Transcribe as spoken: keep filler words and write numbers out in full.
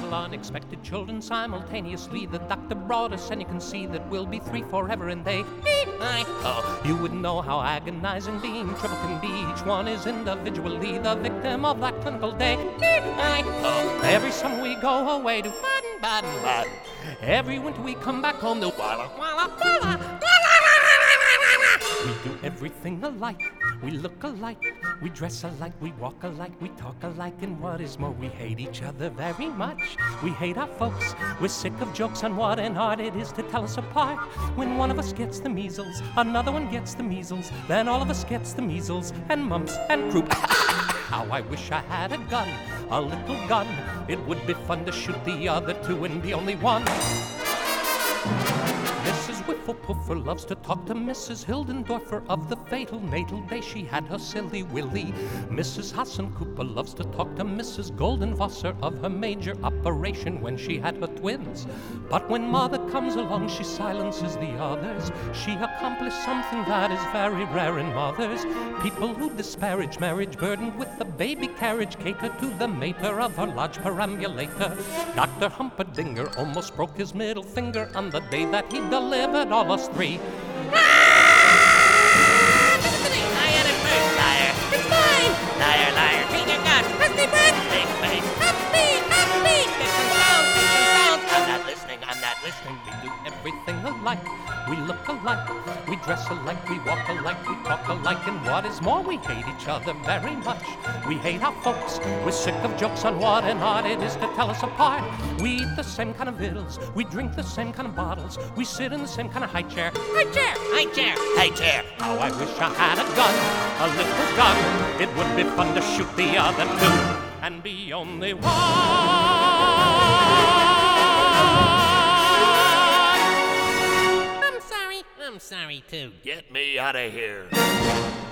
several unexpected children simultaneously. The doctor brought us, and you can see that we'll be three forever, and they I, oh, you wouldn't know how agonizing being triple can be. Each one is individually the victim of that clinical day. I, oh, every summer we go away to Baden, Baden, Baden. Every winter we come back home to Walla, Walla, Walla. We do everything alike, we look alike, we dress alike, we walk alike, we talk alike, and what is more, we hate each other very much. We hate our folks, we're sick of jokes on what an art it is to tell us apart. When one of us gets the measles, another one gets the measles, then all of us gets the measles, and mumps, and croup. How I wish I had a gun, a little gun. It would be fun to shoot the other two and be only one. Missus Whifflepuffer loves to talk to Missus Hildendorfer of the fatal natal day she had her silly willy. Missus Hassan Cooper loves to talk to Missus Goldenwasser of her major operation when she had her twins. But when Mother comes along, she silences the others. She accomplished something that is very rare in mothers. People who disparage marriage burdened with the baby carriage cater to the mater of her large perambulator. Doctor Humperdinger almost broke his middle finger on the day that he delivered all us three. I had it first, liar. It's mine. Liar, liar. Take your gun. Happy birthday. Fake face. Happy, happy. Make some sound, make some sound. I'm not listening, I'm not listening. We do everything alike, we look alike, we dress alike, we walk alike, we talk alike, and what is more, we hate each other very much. We hate our folks, we're sick of jokes on what an art it is to tell us apart. We eat the same kind of victuals, we drink the same kind of bottles, we sit in the same kind of high chair. High chair, high chair, high chair. How I wish I had a gun, a little gun. It would be fun to shoot the other two and be only one. I'm sorry too. Get me out of here.